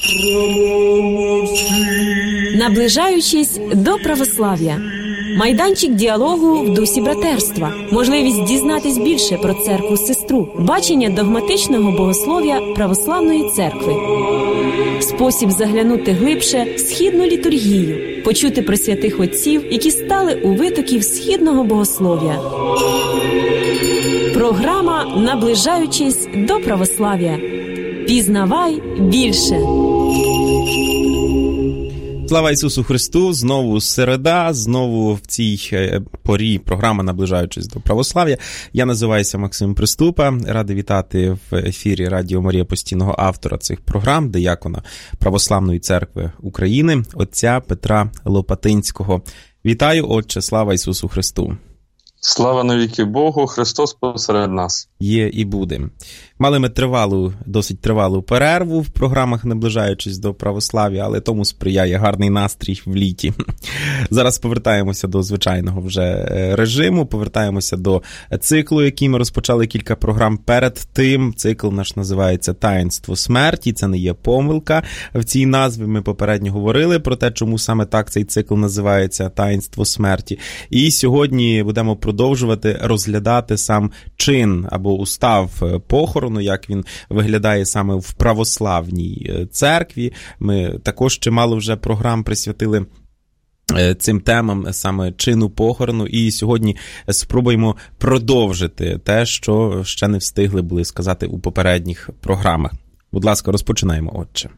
Наближаючись до православ'я. Майданчик діалогу в дусі братерства. Можливість дізнатись більше про церкву-сестру. Бачення догматичного богослов'я православної церкви. Спосіб заглянути глибше в східну літургію. Почути про святих отців, які стали у витоків східного богослов'я. Програма «Наближаючись до православ'я». Пізнавай більше. Слава Ісусу Христу! Знову середа, знову в цій порі програма «Наближаючись до православ'я». Я називаюся Максим Приступа. Радий вітати в ефірі Радіо Марія постійного автора цих програм, диякона Православної церкви України, отця Петра Лопатинського. Вітаю, отче, слава Ісусу Христу! Слава навіки Богу, Христос посеред нас. Є і буде. Мали ми досить тривалу перерву в програмах «Наближаючись до православ'я», але тому сприяє гарний настрій в літі. Зараз повертаємося до звичайного вже режиму, повертаємося до циклу, який ми розпочали кілька програм перед тим. Цикл наш називається «Таїнство смерті». Це не є помилка в цій назві. Ми попередньо говорили про те, чому саме так цей цикл називається «Таїнство смерті». І сьогодні будемо продовжувати розглядати сам чин або устав похорону, як він виглядає саме в православній церкві. Ми також чимало вже програм присвятили цим темам, саме чину похорону, і сьогодні спробуємо продовжити те, що ще не встигли були сказати у попередніх програмах. Будь ласка, розпочинаємо, отче.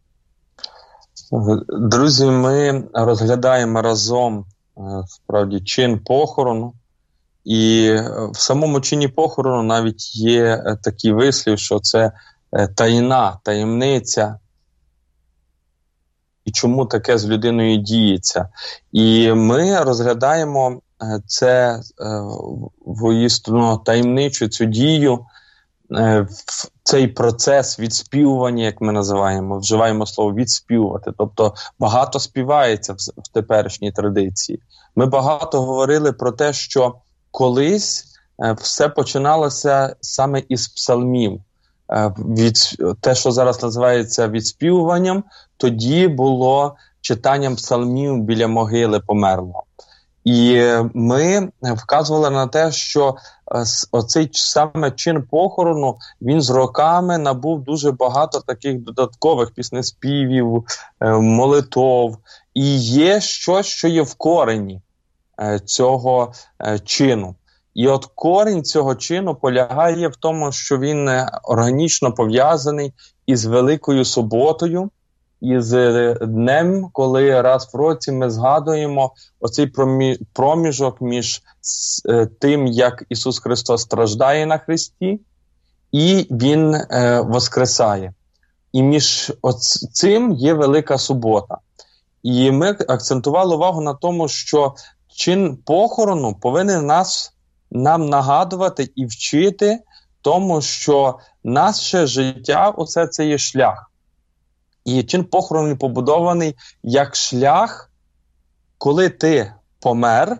Друзі, ми розглядаємо разом, справді, чин похорону. І в самому чині похорону навіть є такий вислів, що це таємниця. І чому таке з людиною діється. І ми розглядаємо це воістину таємничу цю дію, цей процес відспівування, як ми називаємо, вживаємо слово «відспівувати». Тобто багато співається в теперішній традиції. Ми багато говорили про те, що колись все починалося саме із псалмів. Те, що зараз називається відспівуванням, тоді було читанням псалмів біля могили померлого. І ми вказували на те, що оцей саме чин похорону, він з роками набув дуже багато таких додаткових піснеспівів, молитов. І є щось, що є в корені цього чину. І от корінь цього чину полягає в тому, що він органічно пов'язаний із Великою Суботою, із днем, коли раз в році ми згадуємо оцей проміжок між тим, як Ісус Христос страждає на хресті, і Він воскресає. І між цим є Велика Субота. І ми акцентували увагу на тому, що чин похорону повинен нам нагадувати і вчити тому, що наше життя – усе це є шлях. І чин похорону побудований як шлях, коли ти помер,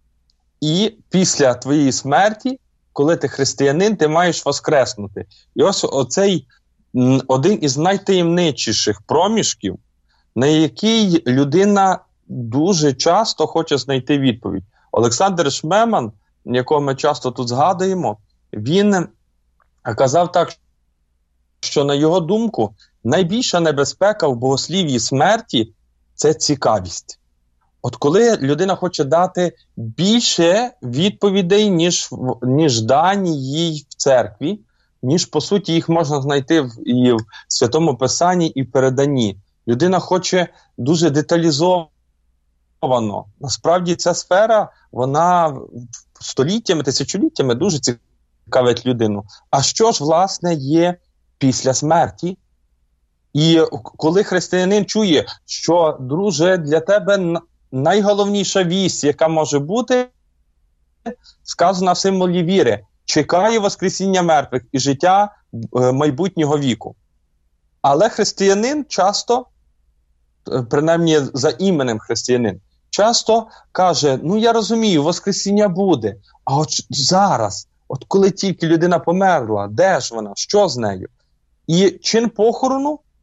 і після твоєї смерті, коли ти християнин, ти маєш воскреснути. І ось оцей один із найтаємничіших проміжків, на який людина дуже часто хоче знайти відповідь. Олександр Шмеман, якого ми часто тут згадуємо, він казав так, що, на його думку, найбільша небезпека в богослів'ї смерті – це цікавість. От коли людина хоче дати більше відповідей, ніж дані їй в церкві, ніж, по суті, їх можна знайти і в Святому Писанні, і в переданні. Людина хоче дуже деталізовано. Насправді ця сфера, вона століттями, тисячоліттями дуже цікавить людину. А що ж, власне, є після смерті? І коли християнин чує, що, друже, для тебе найголовніша вість, яка може бути, сказана в символі віри, чекає воскресіння мертвих і життя майбутнього віку. Але християнин часто, принаймні за іменем християнин, часто каже, я розумію, воскресіння буде, а от зараз, от коли тільки людина померла, де ж вона, що з нею? І чин похорону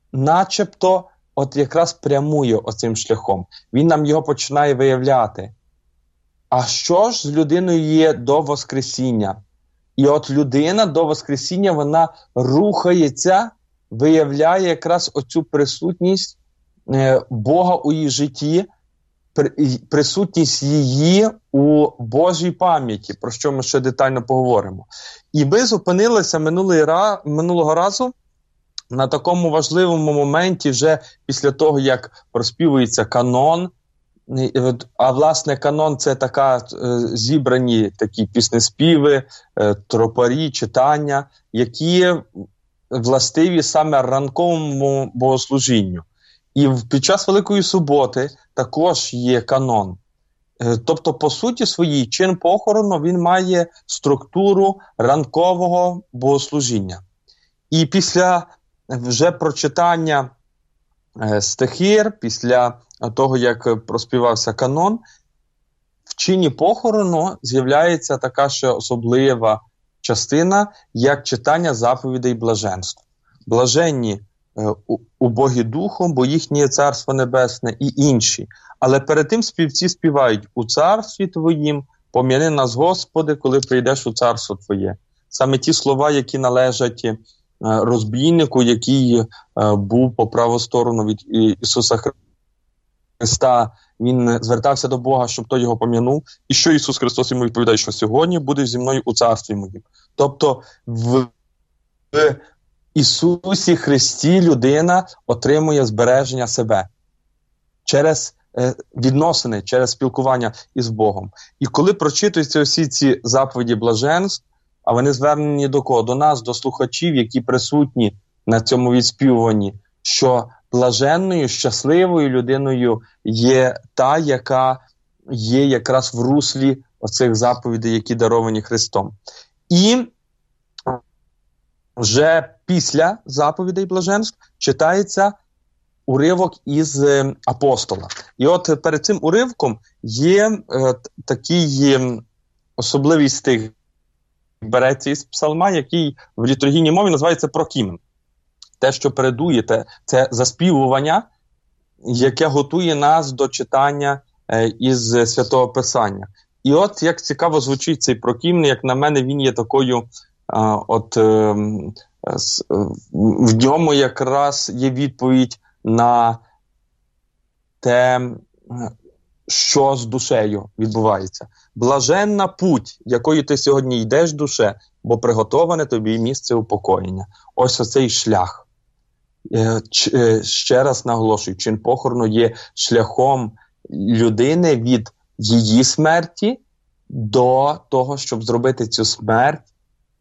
начебто от якраз прямує оцим шляхом. Він нам його починає виявляти. А що ж з людиною є до Воскресіння? І от людина до Воскресіння, вона рухається, виявляє якраз оцю присутність Бога у її житті, присутність її у Божій пам'яті, про що ми ще детально поговоримо. І ми зупинилися минулого разу на такому важливому моменті вже після того, як проспівується канон. А власне канон – це зібрані такі піснеспіви, тропарі, читання, які властиві саме ранковому богослужінню. І під час Великої Суботи також є канон. Тобто, по суті своїй, чин похорону, він має структуру ранкового богослужіння. І після вже прочитання стихир, після того, як проспівався канон, в чині похорону з'являється така ще особлива частина, як читання заповідей блаженств. Блаженні убогі духом, бо їхнє Царство Небесне, і інші. Але перед тим співці співають: «У царстві Твоїм пом'яни нас, Господи, коли прийдеш у царство Твоє». Саме ті слова, які належать розбійнику, який був по праву сторону від Ісуса Христа, він звертався до Бога, щоб той його пом'янув. І що Ісус Христос йому відповідає, що сьогодні будеш зі мною у царстві моїм. Тобто в Ісусі Христі людина отримує збереження себе через відносини, через спілкування із Богом. І коли прочитуються всі ці заповіді блаженств, а вони звернені до кого? До нас, до слухачів, які присутні на цьому відспівуванні, що блаженною, щасливою людиною є та, яка є якраз в руслі оцих заповідей, які даровані Христом. І вже після заповідей блаженств читається уривок із апостола. І от перед цим уривком є такий особливий стих, береться із псалма, який в літургійній мові називається прокімен. Те, що передує, це заспівування, яке готує нас до читання із Святого Писання. І от як цікаво звучить цей прокімен, як на мене, він є такою, в ньому якраз є відповідь на те, що з душею відбувається. «Блаженна путь, якою ти сьогодні йдеш, душе, бо приготоване тобі місце упокоєння». Ось оцей шлях. Ще раз наголошую, чин похорону є шляхом людини від її смерті до того, щоб зробити цю смерть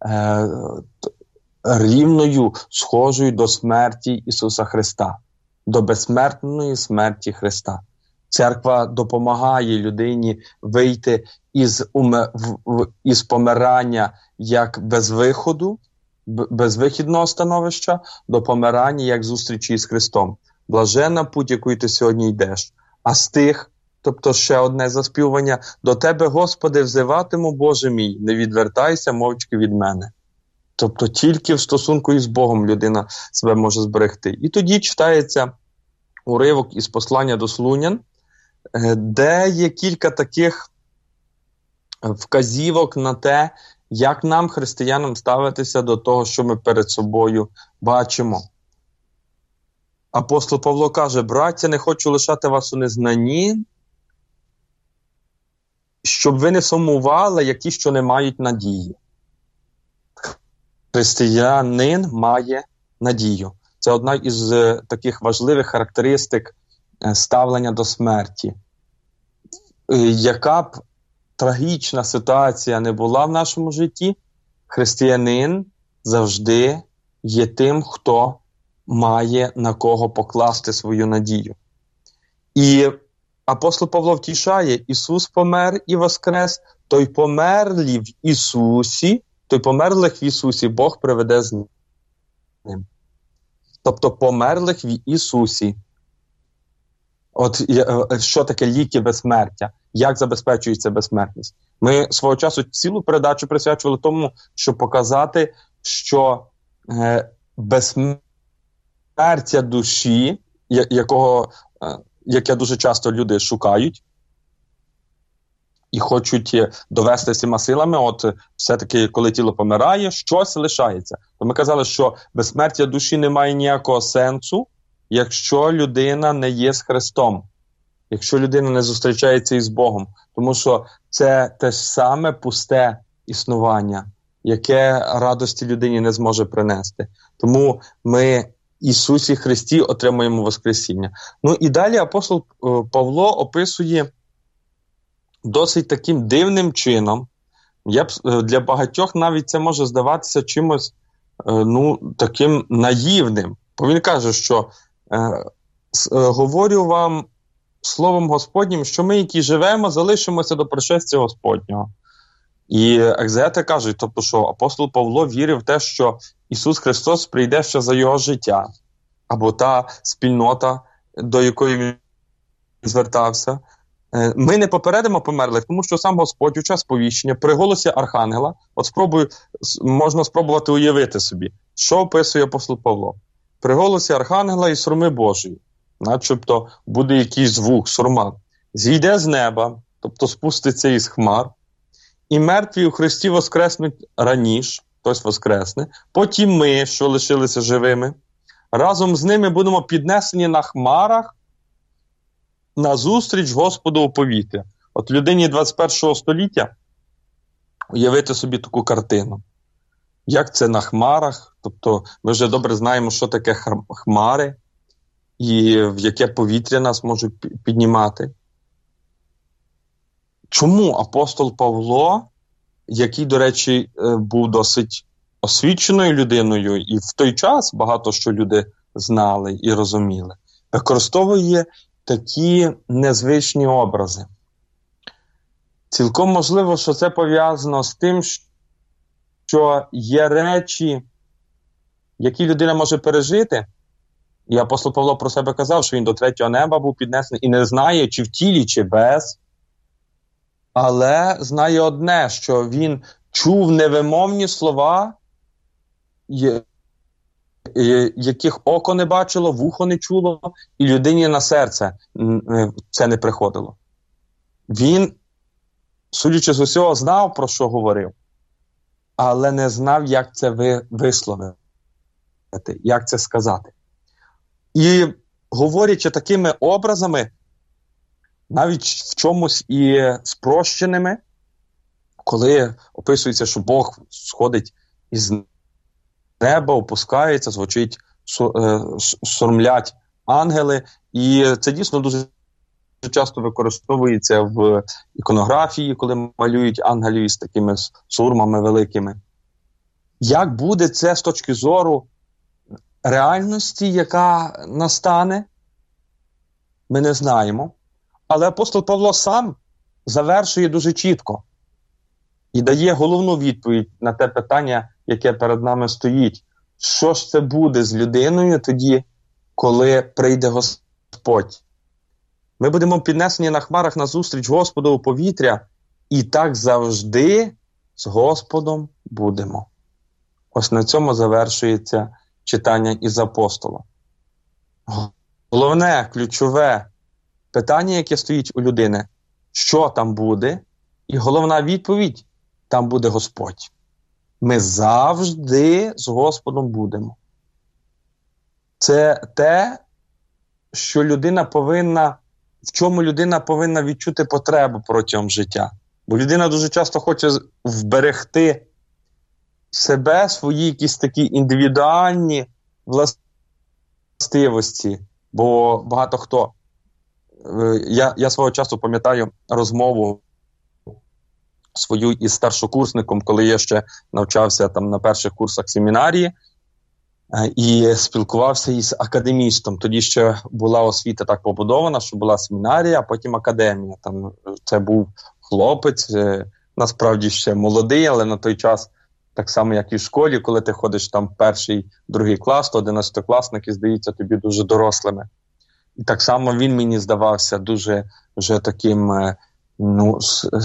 рівною, схожою до смерті Ісуса Христа, до безсмертної смерті Христа. Церква допомагає людині вийти із помирання як безвиходу, безвихідного становища, до помирання як зустрічі з Христом. Блаженна путь, якою ти сьогодні йдеш. А з тих, тобто ще одне заспівування: «До тебе, Господи, взиватиму, Боже мій, не відвертайся мовчки від мене». Тобто тільки в стосунку із Богом людина себе може зберегти. І тоді читається уривок із послання до Солунян, де є кілька таких вказівок на те, як нам, християнам, ставитися до того, що ми перед собою бачимо. Апостол Павло каже: «Браття, не хочу лишати вас у незнанні, щоб ви не сумували, як ті, що не мають надії». Християнин має надію. Це одна із таких важливих характеристик ставлення до смерті. Яка б трагічна ситуація не була в нашому житті, християнин завжди є тим, хто має на кого покласти свою надію. І апостол Павло втішає: Ісус помер і воскрес, той померлий в Ісусі, той померлих в Ісусі Бог приведе з ним. Тобто померлих в Ісусі. От що таке ліки безсмертя? Як забезпечується безсмертність? Ми свого часу цілу передачу присвячували тому, щоб показати, що безсмертність безсмертя душі, яке дуже часто люди шукають і хочуть довести всіма силами, от все-таки, коли тіло помирає, щось лишається. То ми казали, що безсмертя душі не має ніякого сенсу, якщо людина не є з Христом, якщо людина не зустрічається із Богом. Тому що це те ж саме пусте існування, яке радості людині не зможе принести. Тому ми Ісусі Христі отримуємо Воскресіння. Ну і далі апостол Павло описує досить таким дивним чином. Для багатьох навіть це може здаватися чимось таким наївним. Бо він каже, що говорю вам Словом Господнім, що ми, які живемо, залишимося до пришестя Господнього. І екзегети кажуть, тобто, що апостол Павло вірив в те, що Ісус Христос прийде ще за його життя, або та спільнота, до якої він звертався. Ми не попередимо померлих, тому що сам Господь у час повіщення при голосі архангела, можна спробувати уявити собі, що описує апостол Павло. При голосі архангела і сурми Божої, начебто буде якийсь звук, сурма, зійде з неба, тобто спуститься із хмар, і мертві у Христі воскреснуть раніше, хтось воскресне, потім ми, що лишилися живими, разом з ними будемо піднесені на хмарах назустріч Господу у повітря. От людині 21 століття уявити собі таку картину. Як це на хмарах? Тобто ми вже добре знаємо, що таке хмари і в яке повітря нас можуть піднімати. Чому апостол Павло, який, до речі, був досить освіченою людиною, і в той час багато що люди знали і розуміли, використовує такі незвичні образи? Цілком можливо, що це пов'язано з тим, що є речі, які людина може пережити. І апостол Павло про себе казав, що він до третього неба був піднесений і не знає, чи в тілі, чи без. Але знає одне, що він чув невимовні слова, яких око не бачило, вухо не чуло, і людині на серце це не приходило. Він, судячи з усього, знав, про що говорив, але не знав, як це висловити, як це сказати. І говорячи такими образами, навіть в чомусь і спрощеними, коли описується, що Бог сходить із неба, опускається, звучить, сурмлять ангели, і це дійсно дуже часто використовується в іконографії, коли малюють ангелів із такими сурмами великими. Як буде це з точки зору реальності, яка настане, ми не знаємо. Але апостол Павло сам завершує дуже чітко і дає головну відповідь на те питання, яке перед нами стоїть. Що ж це буде з людиною тоді, коли прийде Господь? Ми будемо піднесені на хмарах назустріч Господу у повітря, і так завжди з Господом будемо. Ось на цьому завершується читання із апостола. Головне, ключове питання, яке стоїть у людини, що там буде, і головна відповідь – там буде Господь. Ми завжди з Господом будемо. Це те, що людина повинна, в чому людина повинна відчути потребу протягом життя. Бо людина дуже часто хоче вберегти себе, свої якісь такі індивідуальні властивості. Бо багато хто... Я свого часу пам'ятаю розмову свою із старшокурсником, коли я ще навчався там на перших курсах семінарії, і спілкувався із академістом. Тоді ще була освіта так побудована, що була семінарія, а потім академія. Там це був хлопець, насправді ще молодий, але на той час, так само як і в школі, коли ти ходиш там перший, другий клас, то 11-класники здаються тобі дуже дорослими. І так само він мені здавався дуже вже таким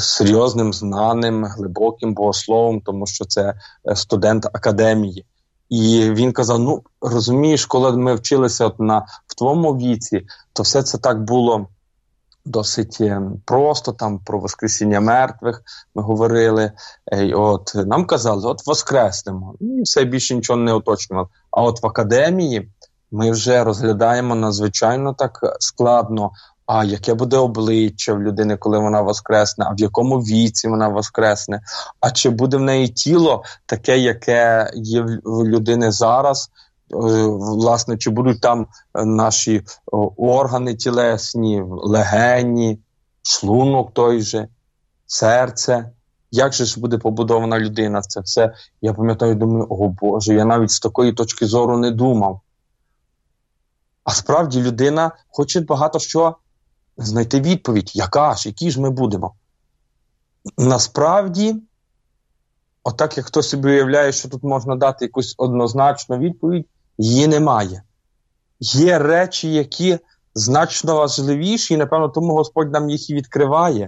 серйозним, знаним, глибоким богословом, тому що це студент академії. І він казав, розумієш, коли ми вчилися в твоєму віці, то все це так було досить просто, там про воскресіння мертвих ми говорили, нам казали, воскреснемо, і все, більше нічого не уточнювали. А от в академії ми вже розглядаємо надзвичайно так складно, а яке буде обличчя в людини, коли вона воскресне, а в якому віці вона воскресне, а чи буде в неї тіло таке, яке є в людини зараз, власне, чи будуть там наші органи тілесні, легені, шлунок той же, серце, як же ж буде побудована людина, це все. Я пам'ятаю, думаю, о Боже, я навіть з такої точки зору не думав. А справді людина хоче багато що знайти відповідь. Які ж ми будемо? Насправді, отак як хтось собі уявляє, що тут можна дати якусь однозначну відповідь, її немає. Є речі, які значно важливіші, і, напевно, тому Господь нам їх і відкриває.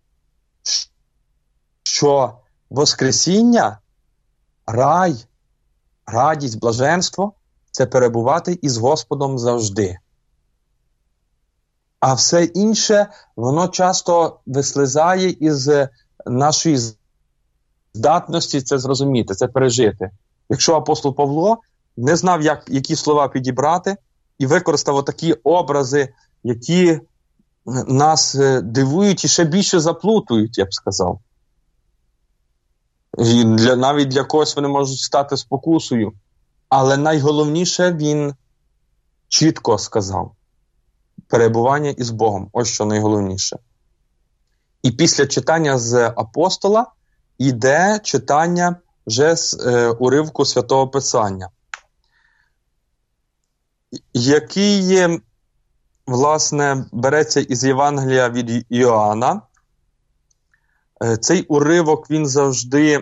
Що Воскресіння, рай, радість, блаженство – це перебувати із Господом завжди. А все інше, воно часто вислизає із нашої здатності це зрозуміти, це пережити. Якщо апостол Павло не знав, які слова підібрати, і використав такі образи, які нас дивують і ще більше заплутують, я б сказав. І навіть для когось вони можуть стати спокусою. Але найголовніше він чітко сказав. Перебування із Богом. Ось що найголовніше. І після читання з апостола йде читання вже з уривку Святого Писання, який, власне, береться із Євангелія від Іоанна. Цей уривок, він завжди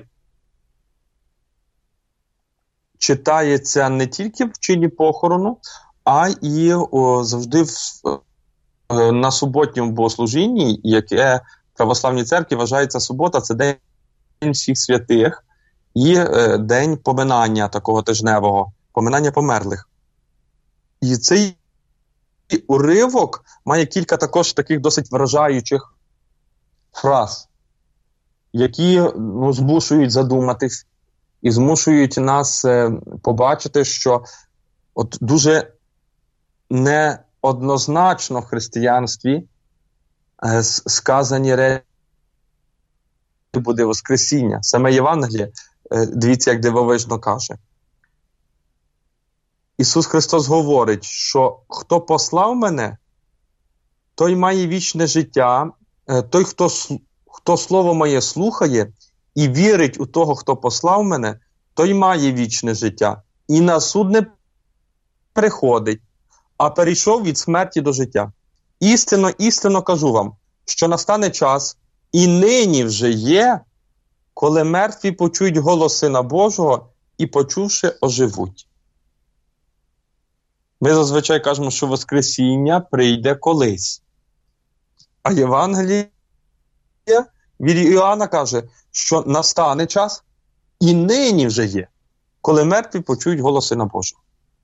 читається не тільки в чині похорону, а і завжди на суботньому богослужінні, яке в православній церкві вважається субота, це День всіх святих і день поминання такого тижневого, поминання померлих. І цей уривок має кілька також таких досить вражаючих фраз, які змушують задуматись і змушують нас побачити, що от дуже неоднозначно в християнстві сказані речі буде Воскресіння. Саме Євангеліє, дивіться, як дивовижно каже. Ісус Христос говорить, що хто послав мене, той має вічне життя, той, хто слово моє слухає і вірить у того, хто послав мене, той має вічне життя. І на суд не приходить, а перейшов від смерті до життя. Істинно, істинно кажу вам, що настане час, і нині вже є, коли мертві почують голос Сина Божого і, почувши, оживуть. Ми зазвичай кажемо, що Воскресіння прийде колись. А Євангеліє від Іоанна каже, що настане час, і нині вже є, коли мертві почують голос Сина Божого.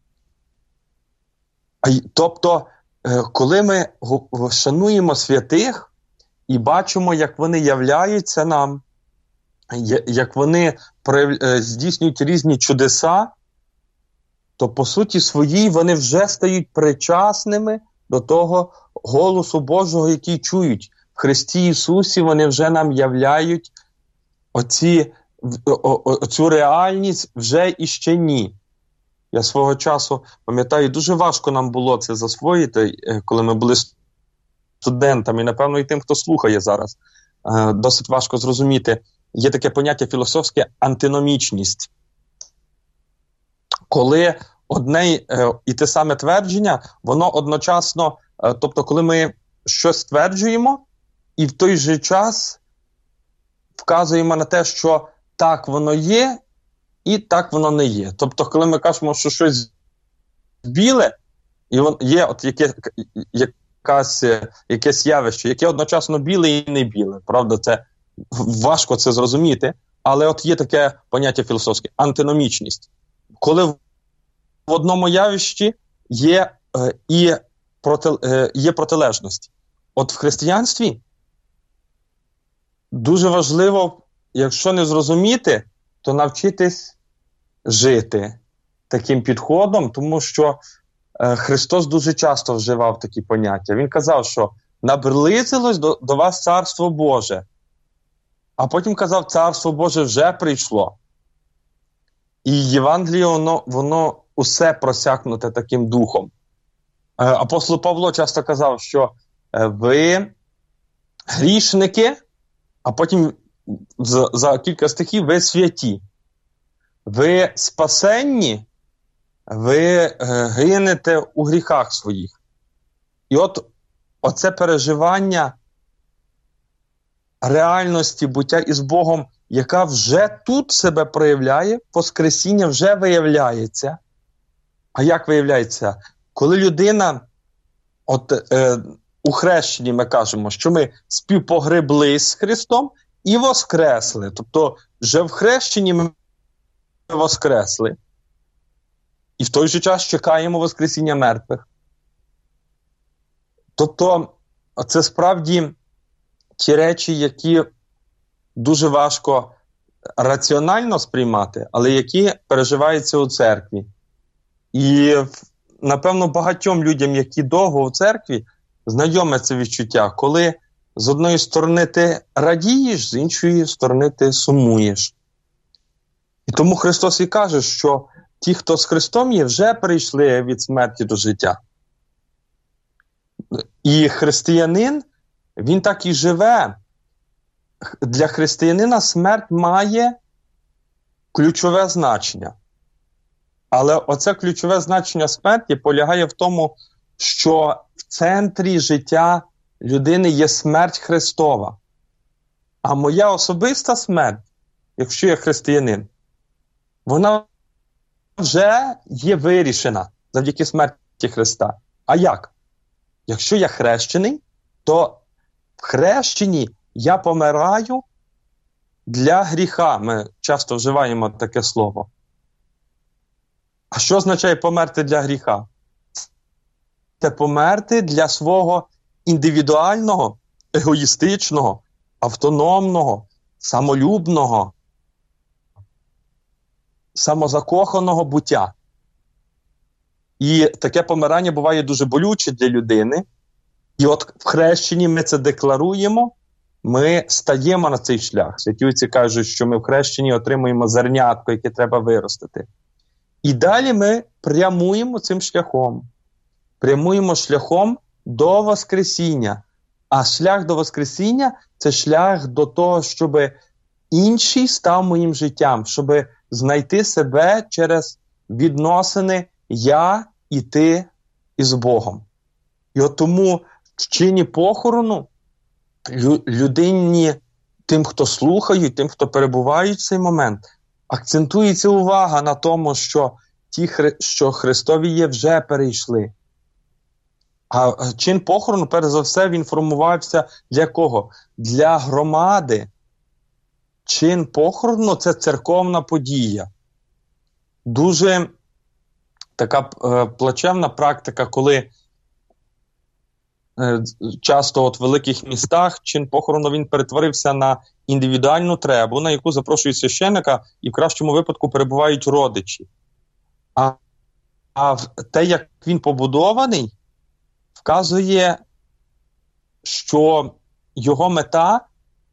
Тобто, коли ми шануємо святих і бачимо, як вони являються нам, як вони здійснюють різні чудеса, то по суті своїй вони вже стають причасними до того голосу Божого, який чують. В Христі Ісусі вони вже нам являють оцю реальність вже і ще ні. Я свого часу пам'ятаю, дуже важко нам було це засвоїти, коли ми були студентами, і, напевно, і тим, хто слухає зараз. Досить важко зрозуміти. Є таке поняття філософське антиномічність. Коли одне і те саме твердження, воно одночасно, тобто коли ми щось стверджуємо, і в той же час вказуємо на те, що так воно є, і так воно не є. Тобто, коли ми кажемо, що щось біле, і є от якесь явище, яке одночасно біле і не біле. Правда, це важко це зрозуміти, але от є таке поняття філософське – антиномічність. коли в одному явищі є протилежності. От в християнстві дуже важливо, якщо не зрозуміти, то навчитись жити таким підходом, тому що Христос дуже часто вживав такі поняття. Він казав, що наблизилось до вас Царство Боже. А потім казав, Царство Боже вже прийшло. І Євангеліє, воно усе просякнуте таким духом. Апостол Павло часто казав, що ви грішники, а потім за кілька стихів ви святі. Ви спасенні, ви гинете у гріхах своїх. І оце переживання реальності буття із Богом, яка вже тут себе проявляє, воскресіння вже виявляється. А як виявляється? Коли людина, у хрещенні ми кажемо, що ми співпогреблись з Христом і воскресли. Тобто, вже в хрещенні ми воскресли. І в той же час чекаємо воскресіння мертвих. Тобто, це справді ті речі, які дуже важко раціонально сприймати, але які переживаються у церкві. І, напевно, багатьом людям, які довго у церкві, знайоме це відчуття, коли з одної сторони ти радієш, з іншої сторони ти сумуєш. І тому Христос і каже, що ті, хто з Христом є, вже перейшли від смерті до життя. І християнин, він так і живе. Для християнина смерть має ключове значення. Але оце ключове значення смерті полягає в тому, що в центрі життя людини є смерть Христова. А моя особиста смерть, якщо я християнин, вона вже є вирішена завдяки смерті Христа. А як? Якщо я хрещений, то в хрещенні я помираю для гріха. Ми часто вживаємо таке слово. А що означає померти для гріха? Це померти для свого індивідуального, егоїстичного, автономного, самолюбного, самозакоханого буття. І таке помирання буває дуже болюче для людини. І от в хрещенні ми це декларуємо, ми стаємо на цей шлях. Святі отці кажуть, що ми в хрещенні отримуємо зернятко, яке треба виростити. І далі ми прямуємо цим шляхом. Прямуємо шляхом до Воскресіння. А шлях до Воскресіння – це шлях до того, щоб інший став моїм життям, щоб знайти себе через відносини я і ти із Богом. І от тому в чині похорону людині, тим, хто слухають, тим, хто перебувають в цей момент, акцентується увага на тому, що ті, що Христові є, вже перейшли. А чин похорону, перш за все, він формувався для кого? Для громади. Чин похорону – це церковна подія. Дуже така плачевна практика, коли часто от в великих містах чин похорону він перетворився на індивідуальну требу, на яку запрошують священника, і в кращому випадку перебувають родичі. А те, як він побудований, вказує, що його мета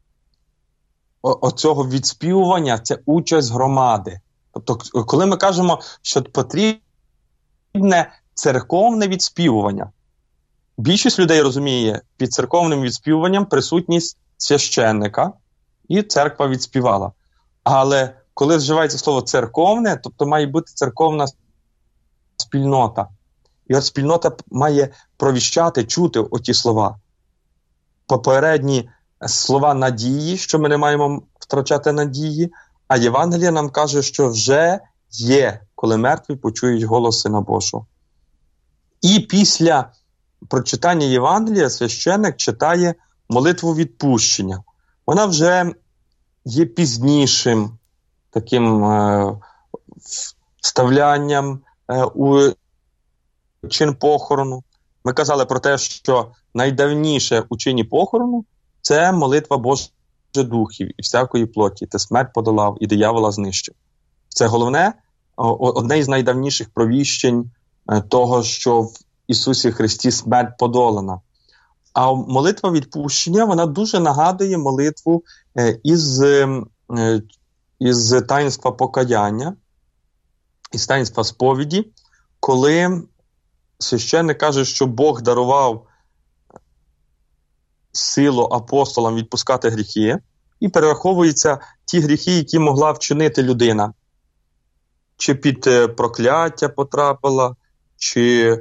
оцього відспівування – це участь громади. Тобто, коли ми кажемо, що потрібне церковне відспівування, більшість людей розуміє під церковним відспівуванням присутність священника, і церква відспівала. Але коли вживається слово «церковне», тобто має бути церковна спільнота. І от спільнота має провіщати, чути оті слова. Попередні слова надії, що ми не маємо втрачати надії, а Євангеліє нам каже, що вже є, коли мертві почують голос Сина Божого. І після прочитання Євангелія священник читає молитву відпущення. Вона вже є пізнішим таким вставлянням у чин похорону. Ми казали про те, що найдавніше у чині похорону – це молитва Боже духів і всякої плоті. Ти смерть подолав і диявола знищив. Це головне, одне із найдавніших провіщень того, що в Ісусі Христі смерть подолана. А молитва відпущення, вона дуже нагадує молитву із таїнства покаяння, із таїнства сповіді, коли священник каже, що Бог дарував силу апостолам відпускати гріхи, і перераховуються ті гріхи, які могла вчинити людина. Чи під прокляття потрапила, чи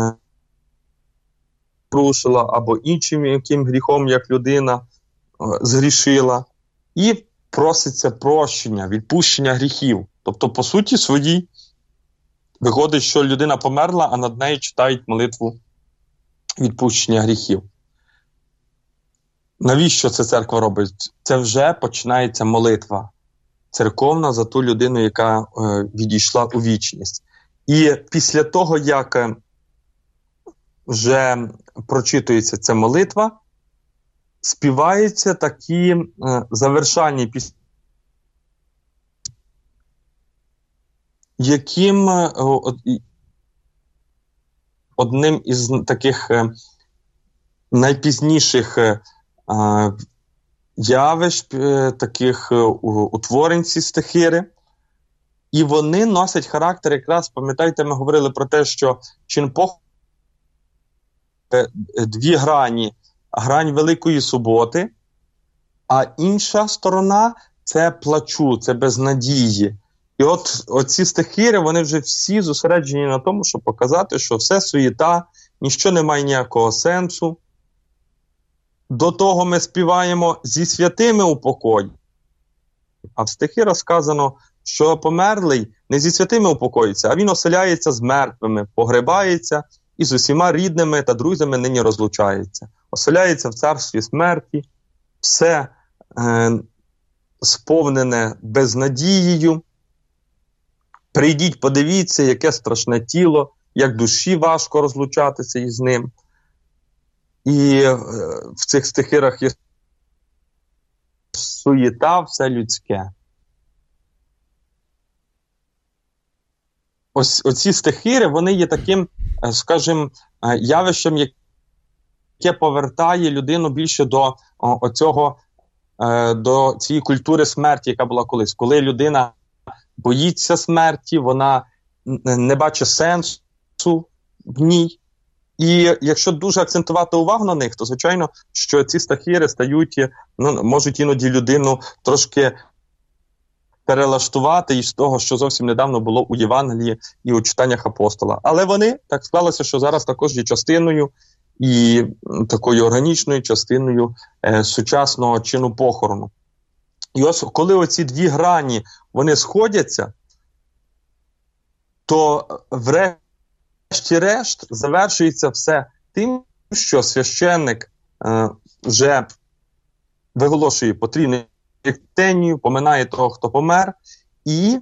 порушила, або іншим яким гріхом, як людина згрішила. І проситься прощення, відпущення гріхів. Тобто, по суті своїй, виходить, що людина померла, а над нею читають молитву відпущення гріхів. Навіщо це церква робить? Це вже починається молитва церковна за ту людину, яка відійшла у вічність. І після того, як вже прочитується ця молитва, співаються такі завершальні пісні, яким одним із таких найпізніших явищ, таких утворень ці стихири, і вони носять характер якраз, пам'ятаєте, ми говорили про те, що чин похорону дві грані. Грань Великої Суботи, а інша сторона – це плачу, це безнадії. І от ці стихири, вони вже всі зосереджені на тому, щоб показати, що все суєта, ніщо не має ніякого сенсу. До того ми співаємо зі святими у покої. А в стихирах сказано, що померлий не зі святими упокоїться, а він оселяється з мертвими, погребається і з усіма рідними та друзями нині розлучається. Оселяється в царстві смерті, все сповнене безнадією. Прийдіть, подивіться, яке страшне тіло, як душі важко розлучатися із ним. І в цих стихирах є суєта, все людське. Ось оці стихири, вони є таким, скажімо, явищем, яке повертає людину більше до цієї культури смерті, яка була колись. Коли людина боїться смерті, вона не бачить сенсу в ній. І якщо дуже акцентувати увагу на них, то, звичайно, що ці стихири можуть іноді людину трошки перелаштувати із того, що зовсім недавно було у Євангелії і у читаннях апостола. Але вони, так склалося, що зараз також є частиною і такою органічною частиною сучасного чину похорону. І ось коли оці дві грані, вони сходяться, то врешті-решт завершується все тим, що священник вже виголошує потрібну літанію, поминає того, хто помер, і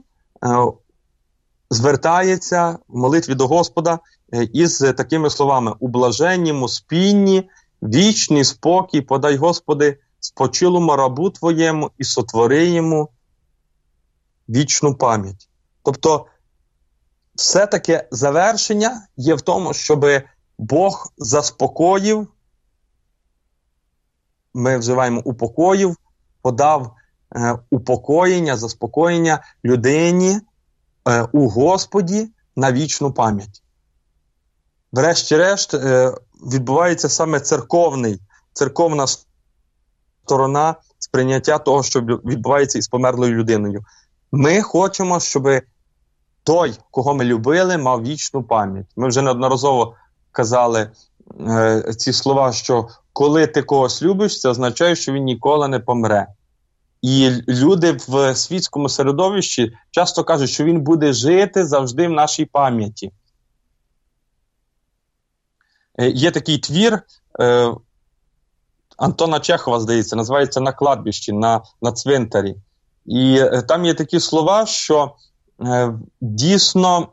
звертається в молитві до Господа із такими словами: «У блаженнім спінні, вічний спокій подай, Господи, спочилому рабу Твоєму і сотвори йому вічну пам'ять». Тобто, все-таки завершення є в тому, щоб Бог заспокоїв, ми вживаємо упокоїв, подав упокоєння, заспокоєння людині у Господі на вічну пам'ять. Врешті-решт відбувається саме церковна сторона сприйняття того, що відбувається із померлою людиною. Ми хочемо, щоб той, кого ми любили, мав вічну пам'ять. Ми вже неодноразово казали ці слова, що коли ти когось любиш, це означає, що він ніколи не помре. І люди в світському середовищі часто кажуть, що він буде жити завжди в нашій пам'яті. Є такий твір Антона Чехова, здається, називається «На кладбищі», на цвинтарі. І там є такі слова, що дійсно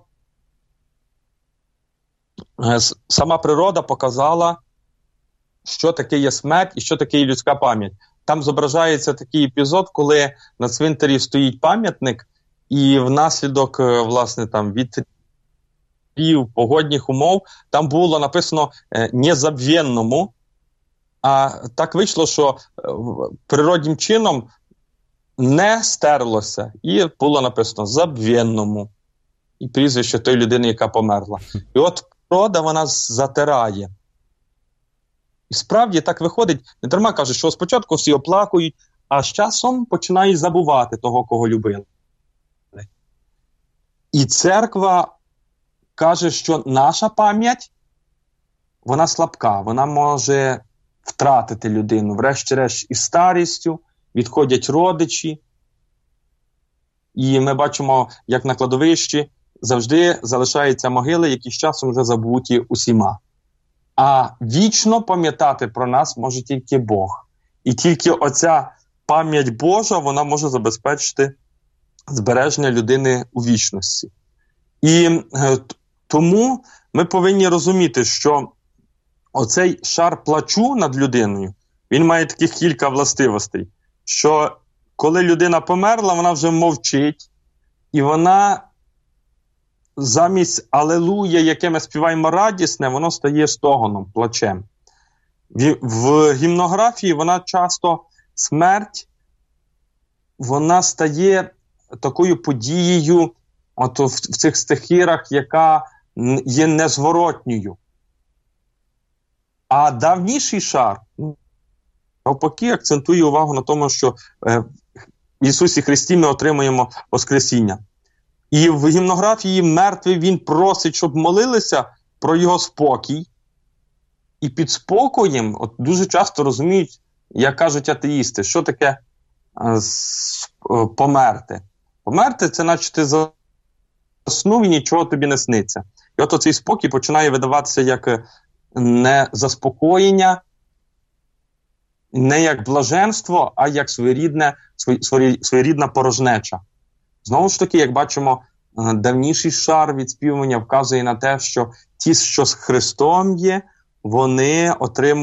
сама природа показала, що таке є смерть і що таке є людська пам'ять. Там зображається такий епізод, коли на цвинтарі стоїть пам'ятник, і внаслідок, власне, там вітрів, погодних умов, там було написано «незабвенному», а так вийшло, що природнім чином не стерлося, і було написано «забвенному», і прізвище тої людини, яка померла. І от природа, вона затирає. І справді так виходить, не дарма каже, що спочатку всі оплакують, а з часом починають забувати того, кого любили. І церква каже, що наша пам'ять, вона слабка, вона може втратити людину. Врешті-решт із старістю відходять родичі. І ми бачимо, як на кладовищі завжди залишаються могили, які з часом вже забуті усіма. А вічно пам'ятати про нас може тільки Бог. І тільки оця пам'ять Божа, вона може забезпечити збереження людини у вічності. І тому ми повинні розуміти, що оцей шар плачу над людиною, він має таких кілька властивостей, що коли людина померла, вона вже мовчить, і вона замість «Алелуя», яке ми співаємо радісне, воно стає стогоном, плачем. В гімнографії вона часто, смерть, вона стає такою подією от в цих стихірах, яка є незворотньою. А давніший шар, навпаки, акцентує увагу на тому, що в Ісусі Христі ми отримуємо Воскресіння. І в гімнографії мертвий він просить, щоб молилися про його спокій. І під спокоєм от дуже часто розуміють, як кажуть атеїсти, що таке померти. Померти – це наче ти заснув і нічого тобі не сниться. І от оцей спокій починає видаватися як не заспокоєння, не як блаженство, а як своєрідна порожнеча. Знову ж таки, як бачимо, давніший шар відспівування вказує на те, що ті, що з Христом є, вони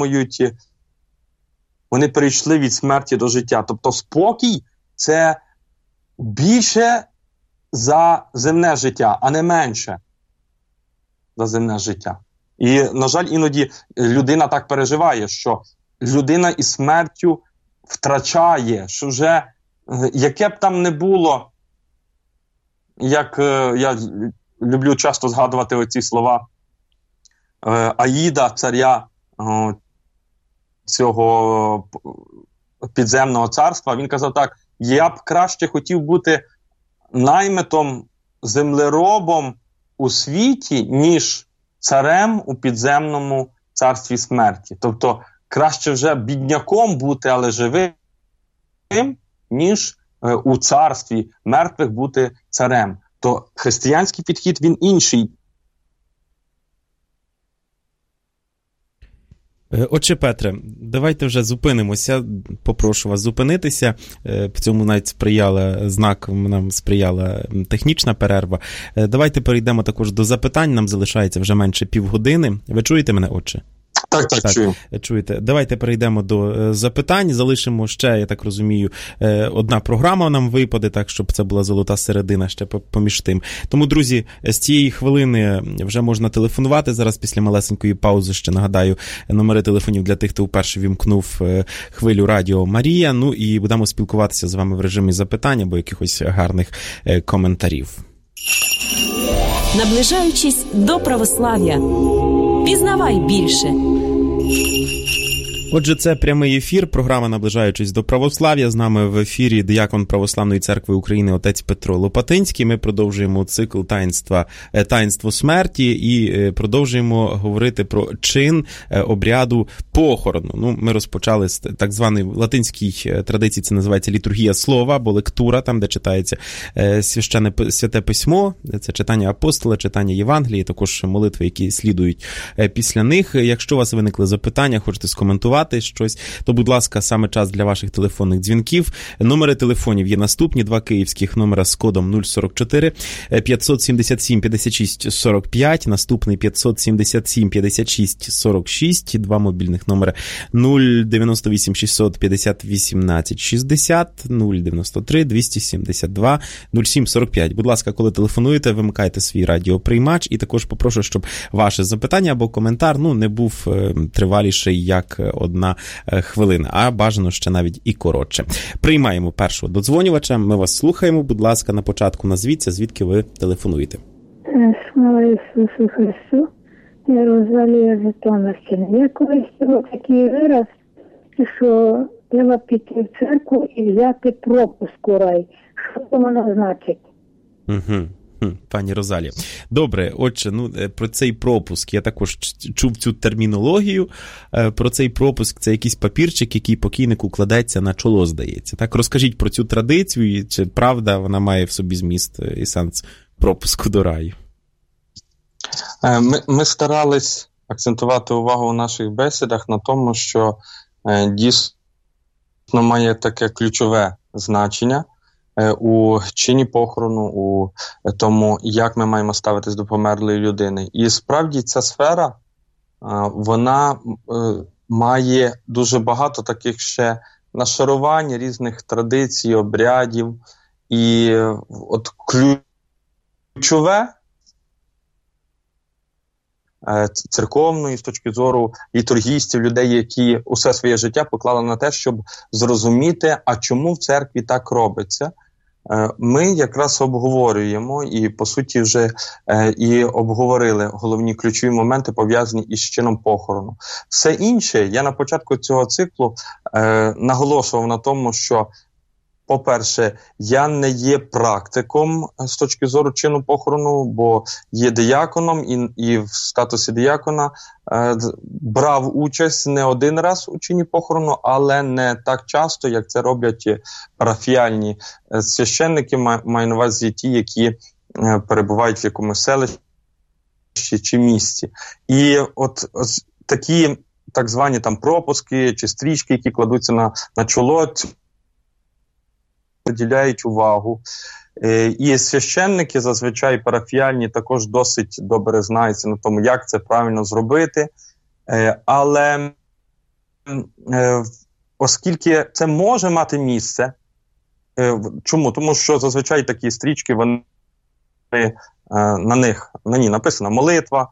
перейшли від смерті до життя. Тобто спокій – це більше за земне життя, а не менше за земне життя. І, на жаль, іноді людина так переживає, що людина із смертю втрачає, що вже, яке б там не було, як я люблю часто згадувати оці слова Аїда, царя цього підземного царства, він казав так: я б краще хотів бути наймитом, землеробом у світі, ніж царем у підземному царстві смерті. Тобто краще вже бідняком бути, але живим, ніж у царстві мертвих бути царем. То християнський підхід, він інший. Отче Петре, давайте вже зупинимося, попрошу вас зупинитися. В цьому навіть нам сприяла технічна перерва. Давайте перейдемо також до запитань, нам залишається вже менше півгодини. Ви чуєте мене, отче? Так, чую. Чуєте. Давайте перейдемо до запитань. Залишимо ще, я так розумію, одна програма нам випаде, так, щоб це була золота середина ще поміж тим. Тому, друзі, з цієї хвилини вже можна телефонувати. Зараз після малесенької паузи ще нагадаю номери телефонів для тих, хто вперше вімкнув хвилю Радіо Марія. Ну і будемо спілкуватися з вами в режимі запитань або якихось гарних коментарів. Наближаючись до православ'я, пізнавай більше. Отже, це прямий ефір, програма «Наближаючись до православ'я». З нами в ефірі диякон Православної церкви України отець Петро Лопатинський. Ми продовжуємо цикл таїнство смерті і продовжуємо говорити про чин обряду похорону. Ну, ми розпочали з так званої латинській традиції, це називається літургія слова, або лектура, там, де читається святе письмо, це читання апостола, читання Євангелії, також молитви, які слідують після них. Якщо у вас виникли запитання, хочете скоментувати, прокоментувати щось, то, будь ласка, саме час для ваших телефонних дзвінків. Номери телефонів є наступні: 2 київських номера з кодом 044, 577 56 45, наступний 577 56 46, 2 мобільних номери 098 650 18 60, 093 272 07 45. Будь ласка, коли телефонуєте, вимикайте свій радіоприймач, і також попрошу, щоб ваше запитання або коментар не був триваліший, як 1 хвилина, а бажано ще навіть і коротше. Приймаємо першого додзвонювача, ми вас слухаємо. Будь ласка, на початку назвіться, звідки ви телефонуєте. Слава Ісусу Христу, я Розалія Житомирщина. Я колись чула такий вираз, що треба піти в церкву і взяти пропуск у рай. Що воно значить? Угу. Пані Розалія. Добре, отже, про цей пропуск, я також чув цю термінологію, про цей пропуск, це якийсь папірчик, який покійнику кладеться на чоло, здається. Так, розкажіть про цю традицію, чи правда вона має в собі зміст і сенс пропуску до раю? Ми старались акцентувати увагу у наших бесідах на тому, що дійсно має таке ключове значення у чині похорону, у тому, як ми маємо ставитись до померлої людини. І справді ця сфера, вона має дуже багато таких ще нашарувань, різних традицій, обрядів. І от ключове церковної, з точки зору літургістів, людей, які усе своє життя поклали на те, щоб зрозуміти, а чому в церкві так робиться. Ми якраз обговорюємо і, по суті, вже і обговорили головні ключові моменти, пов'язані із чином похорону. Все інше, я на початку цього циклу наголошував на тому, що, по-перше, я не є практиком з точки зору чину похорону, бо є дияконом і в статусі диякона брав участь не один раз у чині похорону, але не так часто, як це роблять парафіальні священники, маю на увазі ті, які перебувають в якомусь селищі чи місті. І от такі так звані там пропуски чи стрічки, які кладуться на чоло, приділяють увагу. І священники, зазвичай парафіальні, також досить добре знаються на тому, як це правильно зробити. Але оскільки це може мати місце, чому? Тому що зазвичай такі стрічки, вони на ній написана молитва,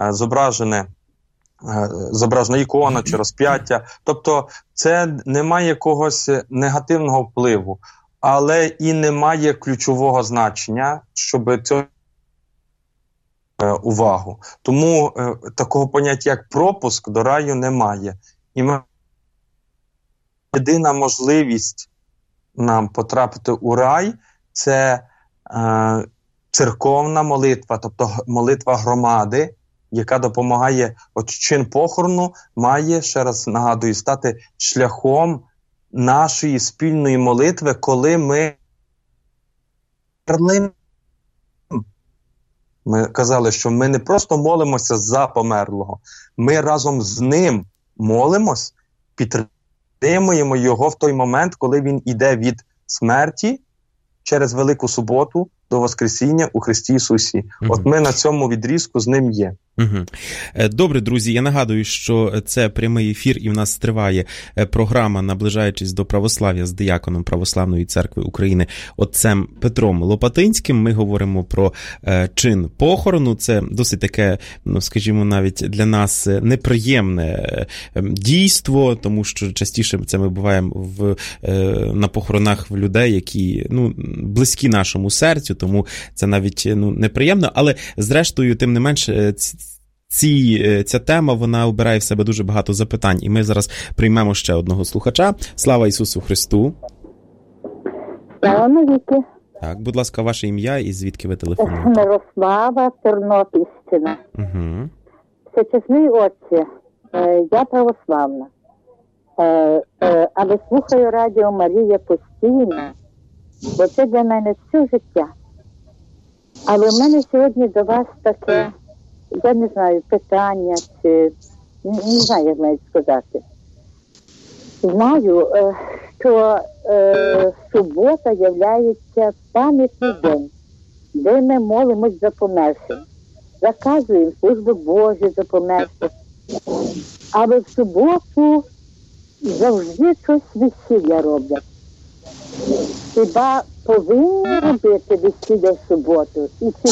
зображена ікона чи розп'яття. Тобто це не має якогось негативного впливу, але і немає ключового значення, щоб цього увагу. Тому такого поняття, як пропуск, до раю немає. І єдина можливість нам потрапити у рай – це церковна молитва, тобто молитва громади, яка допомагає, от чин похорону має, ще раз нагадую, стати шляхом нашої спільної молитви, коли ми казали, що ми не просто молимося за померлого, ми разом з ним молимось, підтримуємо його в той момент, коли він іде від смерті через Велику Суботу до Воскресіння у Христі Ісусі. От ми на цьому відрізку з ним є. Добре, друзі, я нагадую, що це прямий ефір, і в нас триває програма «Наближаючись до православ'я» з дияконом Православної Церкви України отцем Петром Лопатинським. Ми говоримо про чин похорону. Це досить таке, скажімо, навіть для нас неприємне дійство, тому що частіше це ми буваємо на похоронах в людей, які близькі нашому серцю, тому це навіть неприємно, але зрештою, тим не менш, ця тема, вона обирає в себе дуже багато запитань. І ми зараз приймемо ще одного слухача. Слава Ісусу Христу! Слава навіки! Так, будь ласка, ваше ім'я і звідки ви телефонуєте? Мирослава, Тернопільщина. Угу. Всечесний отче, я православна, але слухаю Радіо Марія постійно, бо це для мене все життя. Але в мене сьогодні до вас таке, я не знаю, питання, чи не знаю, як навіть сказати. знаю, що субота є пам'ятний день, де ми молимось за померших. Заказуємо службу Божу за померших. Але в суботу завжди щось весілля роблять. Хіба повинні робити весілля в суботу? І ці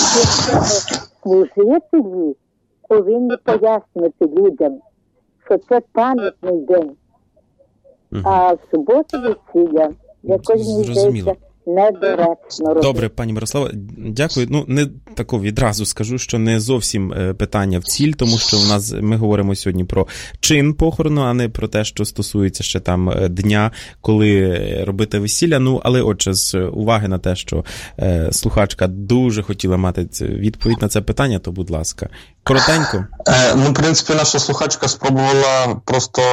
служителі повинні пояснити людям, що це пам'ятний день. А в суботу весілля якось мені здається недоречно робити. Добре, пані Мирослава, дякую. Ну, не тако відразу скажу, що не зовсім питання в ціль, тому що в нас, ми говоримо сьогодні про чин похорону, а не про те, що стосується ще там дня, коли робити весілля. Ну, але отже, з уваги на те, що слухачка дуже хотіла мати відповідь на це питання, то, будь ласка, коротенько. Ну, в принципі, наша слухачка спробувала просто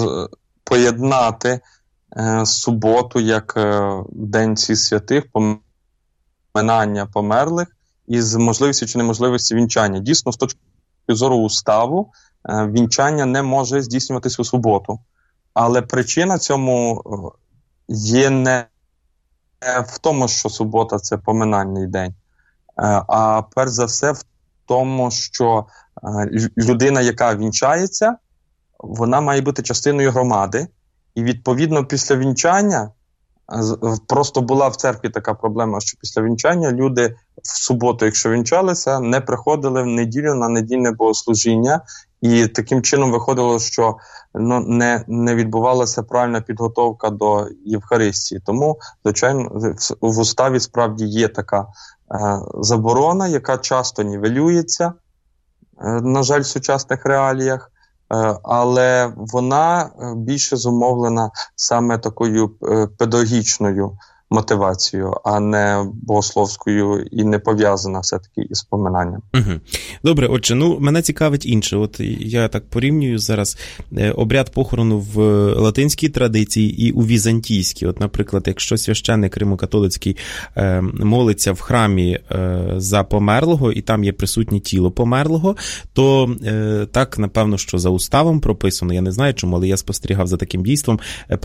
поєднати суботу як День всіх святих, поминання померлих із можливістю чи неможливістю вінчання. Дійсно, з точки зору уставу, вінчання не може здійснюватись у суботу. Але причина цьому є не в тому, що субота – це поминальний день, а перш за все в тому, що людина, яка вінчається, вона має бути частиною громади. І, відповідно, після вінчання, просто була в церкві така проблема, що після вінчання люди в суботу, якщо вінчалися, не приходили в неділю на недільне богослужіння. І таким чином виходило, що не відбувалася правильна підготовка до Євхаристії. Тому, звичайно, в уставі справді є така заборона, яка часто нівелюється, на жаль, в сучасних реаліях. Але вона більше зумовлена саме такою педагогічною мотивацією, а не богословською і не пов'язана все-таки із поминанням. Угу. Добре, отже, мене цікавить інше. От я так порівнюю зараз обряд похорону в латинській традиції і у візантійській. От, наприклад, якщо священник римокатолицький молиться в храмі за померлого, і там є присутнє тіло померлого, то так, напевно, що за уставом прописано, я не знаю чому, але я спостерігав за таким дійством,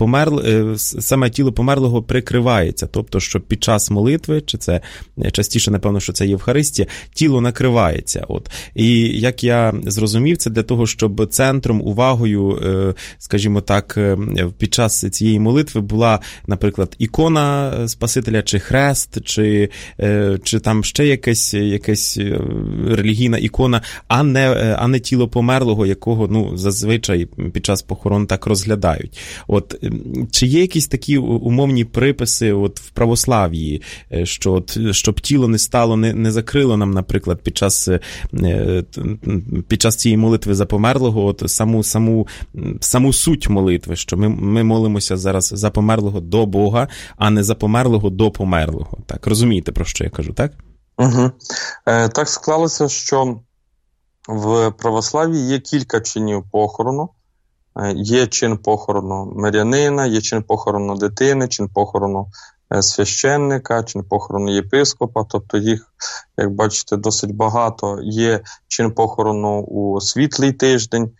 саме тіло померлого прикривається. Тобто, що під час молитви, чи це частіше, напевно, що це Євхаристія, тіло накривається. От. І як я зрозумів, це для того, щоб центром, увагою, скажімо так, під час цієї молитви була, наприклад, ікона Спасителя, чи хрест, чи там ще якась релігійна ікона, а не тіло померлого, якого, зазвичай під час похорон так розглядають. От, чи є якісь такі умовні приписи в православ'ї, що щоб тіло не стало, не закрило нам, наприклад, під час цієї молитви за померлого, саму суть молитви, що ми молимося зараз за померлого до Бога, а не за померлого до померлого. Так, розумієте, про що я кажу, так? Угу. Так склалося, що в православ'ї є кілька чинів похорону. Є чин похорону мирянина, є чин похорону дитини, чин похорону священника, чин похорону єпископа, тобто їх, як бачите, досить багато. Є чин похорону у світлий тиждень.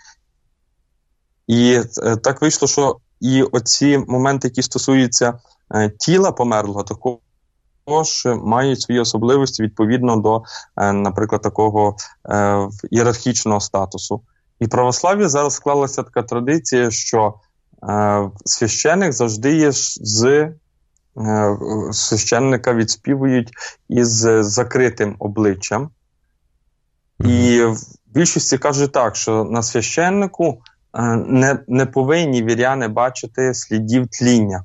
І так вийшло, що і оці моменти, які стосуються тіла померлого, також мають свої особливості відповідно до, наприклад, такого ієрархічного статусу. І в православ'ї зараз склалася така традиція, що священник завжди є священника відспівують із закритим обличчям. І в більшості кажуть так, що на священнику не повинні віряни бачити слідів тління.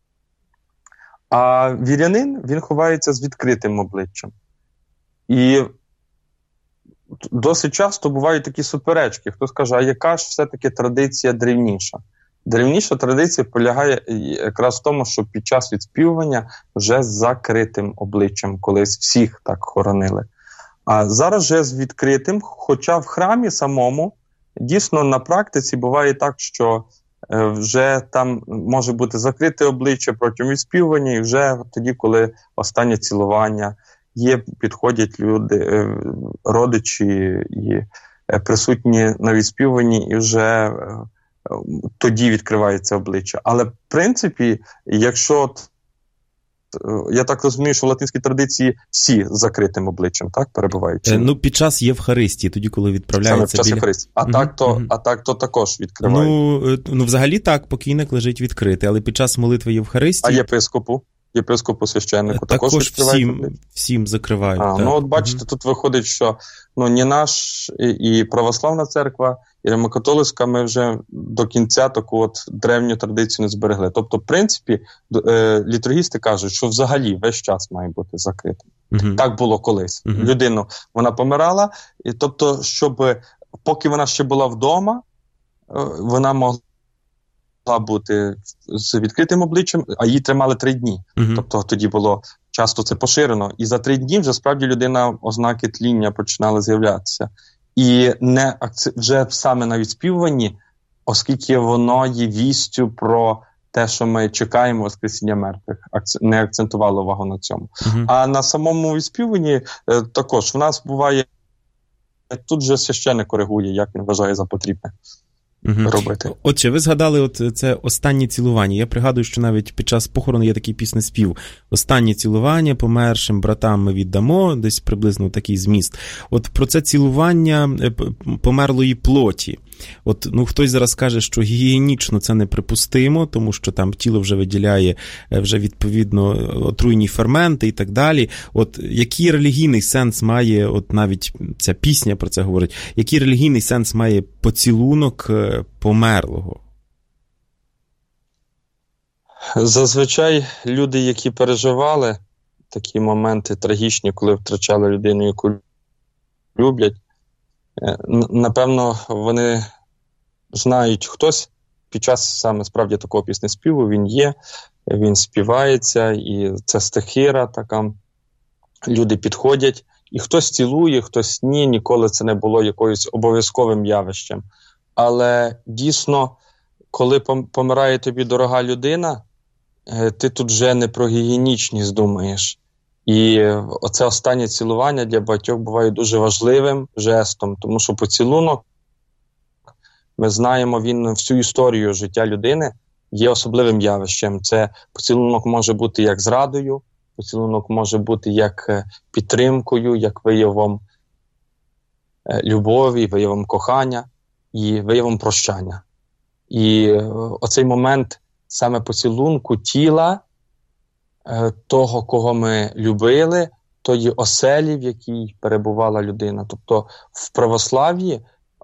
А вірянин, він ховається з відкритим обличчям. І досить часто бувають такі суперечки. Хтось каже, а яка ж все-таки традиція древніша? Древніша традиція полягає якраз в тому, що під час відспівування вже з закритим обличчям, колись всіх так хоронили. А зараз вже з відкритим, хоча в храмі самому, дійсно на практиці буває так, що вже там може бути закрите обличчя протягом відспівування, і вже тоді, коли останнє цілування, підходять люди, родичі і присутні на відспіванні, і вже тоді відкривається обличчя. Але, в принципі, якщо я так розумію, що в латинській традиції всі з закритим обличчям, так, перебувають? Ну, під час Євхаристії, тоді, коли відправляється... Саме під час Євхаристії. А так то також відкривають. Ну, взагалі так, покійник лежить відкритий, але під час молитви Євхаристії... А єпископу, священнику також відкривають? Всім закривають. Ну, от бачите, тут виходить, що ні наш і православна церква, і римокатолицька ми вже до кінця таку от древню традицію не зберегли. Тобто, в принципі, літургісти кажуть, що взагалі весь час має бути закритим. Так було колись. Людину, вона помирала, і тобто, щоб поки вона ще була вдома, вона могла бути з відкритим обличчям, а її тримали 3 дні. Тобто тоді було часто це поширено. І за 3 дні вже справді людина, ознаки тління починали з'являтися. І вже саме на відспівуванні, оскільки воно є вістю про те, що ми чекаємо воскресіння мертвих, не акцентувало увагу на цьому. А на самому відспівуванні також в нас буває, тут же священник коригує, як він вважає за потрібне робити. Отже, ви згадали це останнє цілування. Я пригадую, що навіть під час похорону є такий піснеспів. Останнє цілування помершим братам ми віддамо, десь приблизно такий зміст. От про це цілування померлої плоті. От, хтось зараз каже, що гігієнічно це неприпустимо, тому що там тіло вже виділяє вже відповідно отруйні ферменти і так далі. От який релігійний сенс має, от навіть ця пісня про це говорить, який релігійний сенс має поцілунок померлого? Зазвичай люди, які переживали такі моменти трагічні, коли втрачали людину, яку люблять, напевно, вони знають, хтось під час саме справді такого піснеспіву, він є, він співається, і це стихира така, люди підходять, і хтось цілує, хтось ні, ніколи це не було якоюсь обов'язковим явищем. Але дійсно, коли помирає тобі дорога людина, ти тут вже не про гігієнічність думаєш. І оце останнє цілування для багатьох буває дуже важливим жестом, тому що поцілунок, ми знаємо, він всю історію життя людини є особливим явищем. Це поцілунок може бути як зрадою, поцілунок може бути як підтримкою, як виявом любові, виявом кохання і виявом прощання. І оцей момент саме поцілунку тіла того, кого ми любили, тої оселі, в якій перебувала людина. Тобто в православ'ї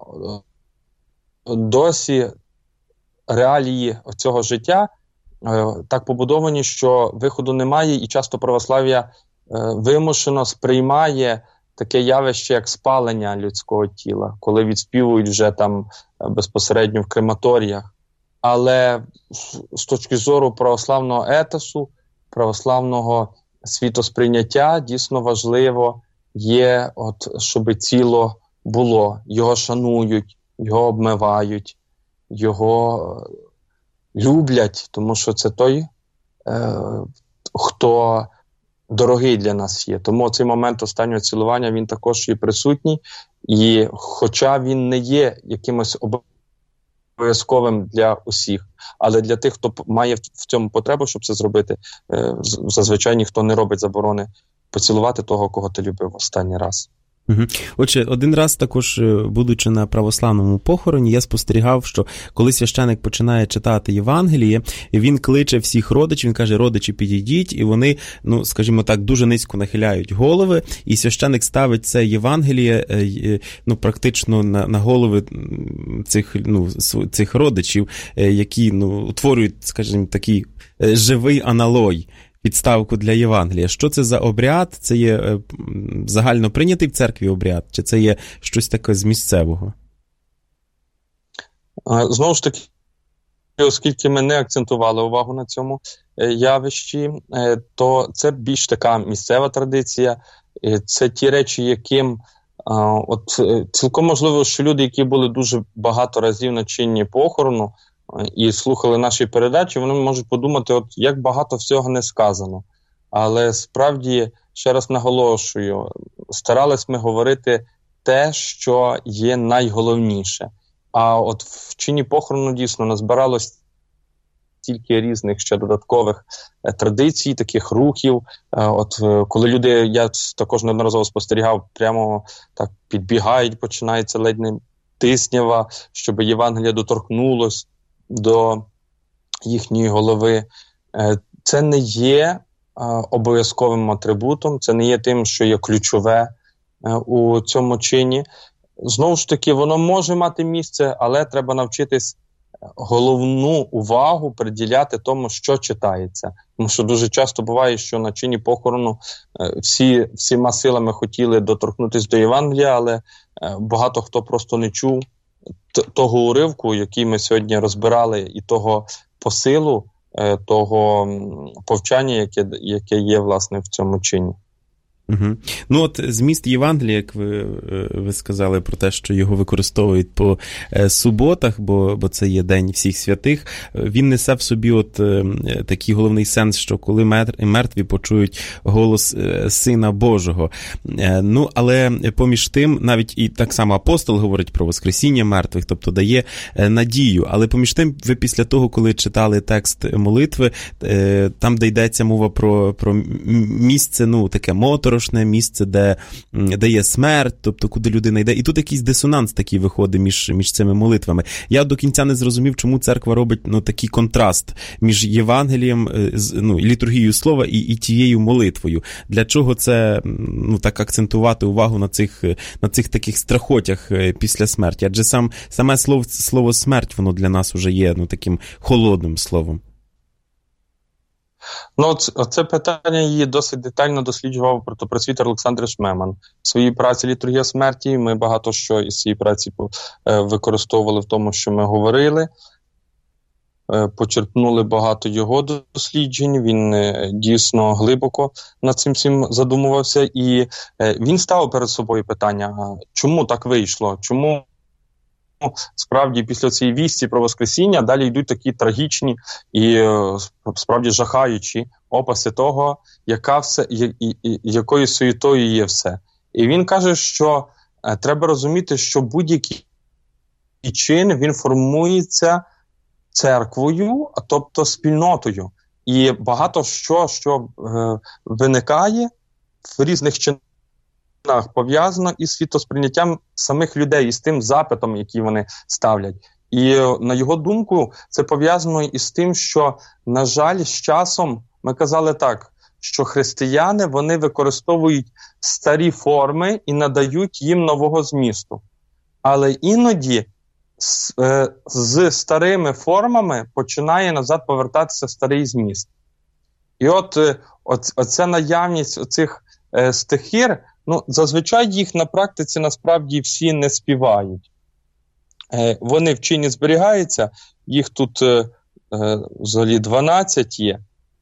досі реалії цього життя так побудовані, що виходу немає, і часто православ'я вимушено сприймає таке явище, як спалення людського тіла, коли відспівують вже там безпосередньо в крематоріях. Але з точки зору православного етосу, православного світосприйняття, дійсно важливо є, щоб тіло було. Його шанують, його обмивають, його люблять, тому що це той, хто дорогий для нас є. Тому цей момент останнього цілування, він також є присутній. І хоча він не є якимось обов'язковим для усіх, але для тих, хто має в цьому потребу, щоб це зробити, зазвичай ніхто не робить заборони поцілувати того, кого ти любив останній раз. Отже, один раз також, будучи на православному похороні, я спостерігав, що коли священик починає читати Євангеліє, він кличе всіх родичів, він каже: родичі, підійдіть, і вони, скажімо так, дуже низько нахиляють голови, і священик ставить це Євангеліє, практично на голови цих родичів, які, утворюють, скажімо, такий живий аналой, підставку для Євангелія. Що це за обряд? Це є загально прийнятий в церкві обряд? Чи це є щось таке з місцевого? Знову ж таки, оскільки ми не акцентували увагу на цьому явищі, то це більш така місцева традиція. Це ті речі, яким цілком можливо, що люди, які були дуже багато разів на чинні похорону, і слухали наші передачі, вони можуть подумати, як багато всього не сказано. Але справді, ще раз наголошую, старались ми говорити те, що є найголовніше. А от в чині похорону дійсно назбиралось стільки різних ще додаткових традицій, таких рухів. От коли люди, я також неодноразово спостерігав, прямо так підбігають, починається ледь не тиснява, щоб Євангелія доторкнулось до їхньої голови. Це не є обов'язковим атрибутом, це не є тим, що є ключове у цьому чині. Знову ж таки, воно може мати місце, але треба навчитись головну увагу приділяти тому, що читається. Тому що дуже часто буває, що на чині похорону всіма силами хотіли доторкнутися до Євангелія, але багато хто просто не чув того уривку, який ми сьогодні розбирали, і того посилу, того повчання, яке є, власне, в цьому чині. Угу. Ну от зміст Євангелія, як ви сказали про те, що його використовують по суботах, бо це є День всіх святих, він несе в собі от такий головний сенс, що коли мертві почують голос Сина Божого. Ну, але поміж тим, навіть і так само апостол говорить про воскресіння мертвих, тобто дає надію. Але поміж тим, ви після того, коли читали текст молитви, там, де йдеться мова про місце, ну, таке моторошне місце, де є смерть, тобто куди людина йде. І тут якийсь дисонанс такий виходить між цими молитвами. Я до кінця не зрозумів, чому церква робить такий контраст між Євангелієм, літургією слова і тією молитвою. Для чого це так акцентувати увагу на цих таких страхотях після смерті? Адже саме слово смерть, воно для нас вже є таким холодним словом. Ну, це питання її досить детально досліджував протопресвітер Олександр Шмеман. В своїй праці «Літургія смерті» ми багато що із цієї праці використовували в тому, що ми говорили. Почерпнули багато його досліджень, він дійсно глибоко над цим всім задумувався. І він ставив перед собою питання, чому так вийшло, чому справді після цієї вісті про Воскресіння далі йдуть такі трагічні і справді жахаючі описи того, якою суєтою є все. І він каже, що треба розуміти, що будь-який чин, він формується церквою, тобто спільнотою. І багато що виникає в різних чинах, пов'язано із світосприйняттям самих людей, із тим запитом, який вони ставлять. І, на його думку, це пов'язано із тим, що, на жаль, з часом, ми казали так, що християни, вони використовують старі форми і надають їм нового змісту. Але іноді з старими формами починає назад повертатися старий зміст. І оця наявність оцих стихір, зазвичай їх на практиці насправді всі не співають. Вони в чині зберігаються, їх тут взагалі 12 є.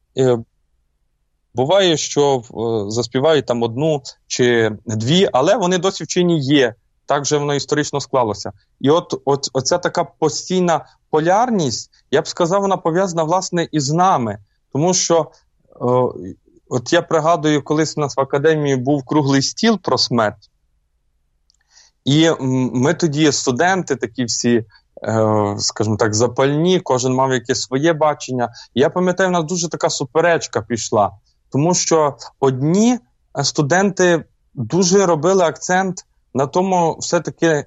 Буває, що заспівають там одну чи дві, але вони досі в чині є. Так же воно історично склалося. І оця така постійна полярність, я б сказав, вона пов'язана, власне, із нами. Тому що я пригадую, колись у нас в академії був круглий стіл про смерть. І ми тоді, студенти, такі всі, скажімо так, запальні, кожен мав якесь своє бачення. І я пам'ятаю, у нас дуже така суперечка пішла. Тому що одні студенти дуже робили акцент на тому, все-таки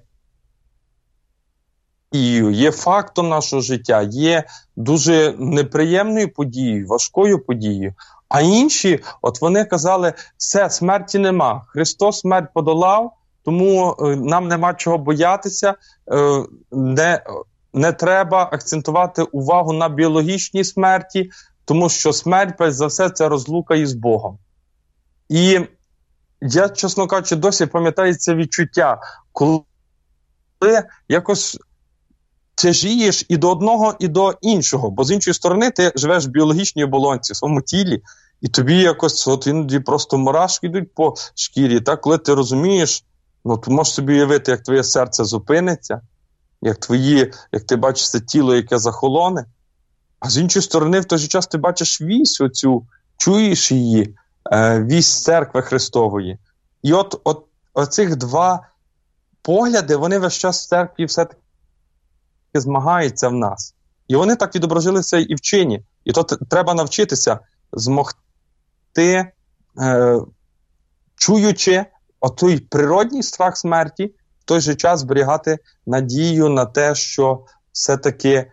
є фактом нашого життя, є дуже неприємною подією, важкою подією. А інші, вони казали, все, смерті нема, Христос смерть подолав, тому нам нема чого боятися, не треба акцентувати увагу на біологічній смерті, тому що смерть, перш за все, це розлука із Богом. І я, чесно кажучи, досі пам'ятаю це відчуття, коли якось тяжієш і до одного, і до іншого, бо з іншої сторони ти живеш в біологічній оболонці, в своєму тілі, і тобі якось іноді просто мурашки йдуть по шкірі. Так, коли ти розумієш, ти можеш собі уявити, як твоє серце зупиниться, як ти бачиш це тіло, яке захолоне, а з іншої сторони в той же час ти бачиш вість оцю, чуєш її, вість церкви Христової. І оцих два погляди, вони весь час в церкві все-таки змагаються в нас. І вони так відображилися і в чині. І то треба навчитися змогти, чуючи отой природній страх смерті, в той же час зберігати надію на те, що все-таки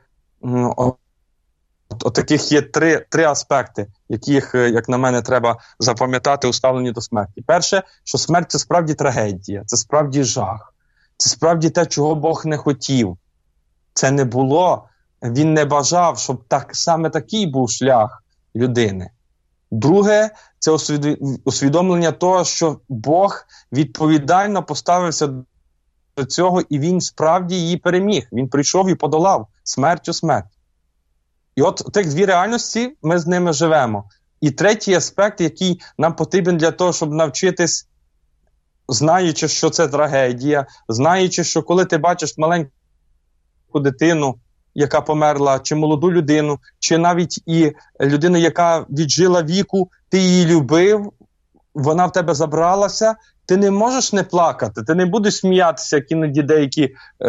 таких є три аспекти, яких, як на мене, треба запам'ятати у ставленні до смерті. Перше, що смерть – це справді трагедія, це справді жах, це справді те, чого Бог не хотів. Це не було, він не бажав, щоб саме такий був шлях людини. Друге, це усвідомлення того, що Бог відповідально поставився до цього, і він справді її переміг. Він прийшов і подолав смертю смерть. І от тих дві реальності, ми з ними живемо. І третій аспект, який нам потрібен для того, щоб навчитись, знаючи, що це трагедія, знаючи, що коли ти бачиш маленьку дитину, яка померла, чи молоду людину, чи навіть і людину, яка віджила віку, ти її любив, вона в тебе забралася, ти не можеш не плакати, ти не будеш сміятися, як іноді деякі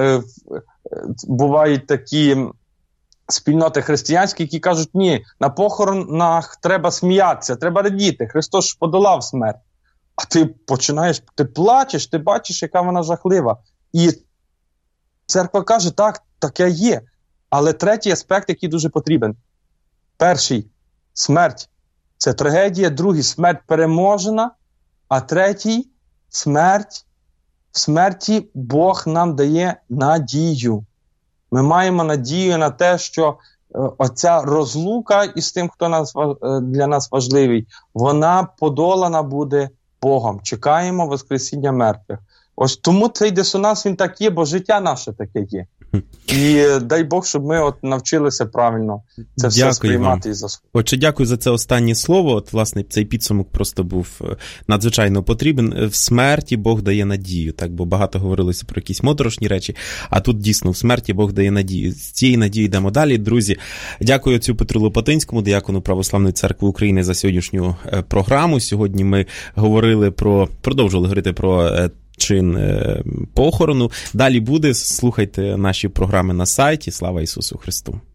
бувають такі спільноти християнські, які кажуть, ні, на похоронах треба сміятися, треба радіти, Христос ж подолав смерть. А ти починаєш, ти плачеш, ти бачиш, яка вона жахлива. І церква каже, так, таке є. Але третій аспект, який дуже потрібен. Перший – смерть. Це трагедія. Другий – смерть переможена. А третій – смерть. В смерті Бог нам дає надію. Ми маємо надію на те, що оця розлука із тим, хто для нас важливий, вона подолана буде Богом. Чекаємо Воскресіння мертвих. Ось тому цей дисонанс, він так є, бо життя наше таке є. І дай Бог, щоб ми от навчилися правильно це все сприймати і засвоювати. Отже, дякую за це останнє слово. От, власне, цей підсумок просто був надзвичайно потрібен. В смерті Бог дає надію, так, бо багато говорилося про якісь моторошні речі, а тут дійсно в смерті Бог дає надію. З цієї надії йдемо далі. Друзі, дякую отцю Петру Лопатинському, диякону Православної Церкви України, за сьогоднішню програму. Сьогодні ми продовжували говорити про чин похорону. Далі буде. Слухайте наші програми на сайті. Слава Ісусу Христу!